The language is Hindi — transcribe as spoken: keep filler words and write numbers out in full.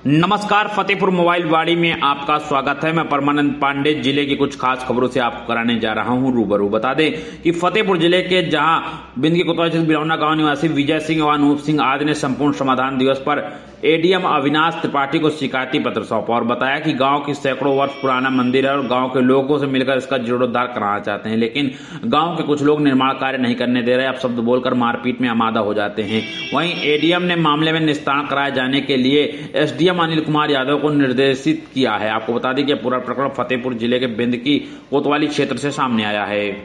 नमस्कार, फतेहपुर मोबाइल वाड़ी में आपका स्वागत है। मैं परमानंद पांडे जिले की कुछ खास खबरों से आपको कराने जा रहा हूं रूबरू। बता दें कि फतेहपुर जिले के जहां बिंदगी कोतवाली स्थित बिलौना गांव निवासी विजय सिंह व अनूप सिंह आदि ने संपूर्ण समाधान दिवस पर एडीएम अविनाश त्रिपाठी को शिकायती पत्र सौंपा और बताया कि गांव की सैकड़ों वर्ष पुराना मंदिर है और गांव के लोगों से मिलकर इसका जीर्णोद्धार कराना चाहते हैं, लेकिन गांव के कुछ लोग निर्माण कार्य नहीं करने दे रहे। अब शब्द बोलकर मारपीट में आमादा हो जाते हैं। वहीं एडीएम ने मामले में निस्तारण कराए जाने के लिए एसडीएम अनिल कुमार यादव को निर्देशित किया है। आपको बता दें कि पूरा प्रकरण फतेहपुर जिले के बिंदगी कोतवाली क्षेत्र से सामने आया है।